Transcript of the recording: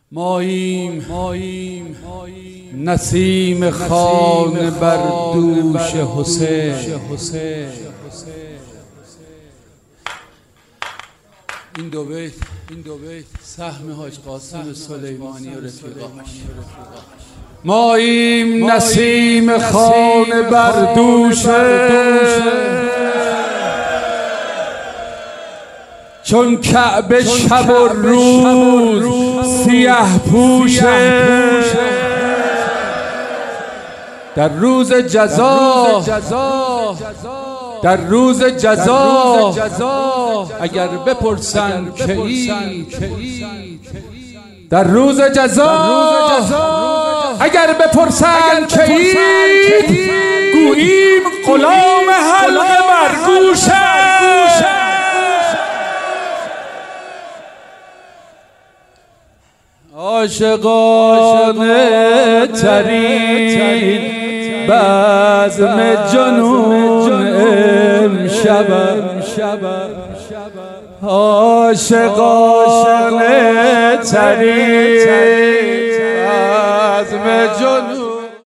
ماییم نسیم خانه بر دوش حسین. این دو بیت سهم حاج قاسم سلیمانی و رفیقاش. ماییم نسیم خانه بر دوش، چون کعبه شب و روز سیاه پوشه. در روز جزا اگر بپرسند که در روز جزا اگر بپرسند که گوییم غلام حلقه بر گوشه. عاشقانه ترین بزم جنون امشب، عاشقانه ترین بزم جنون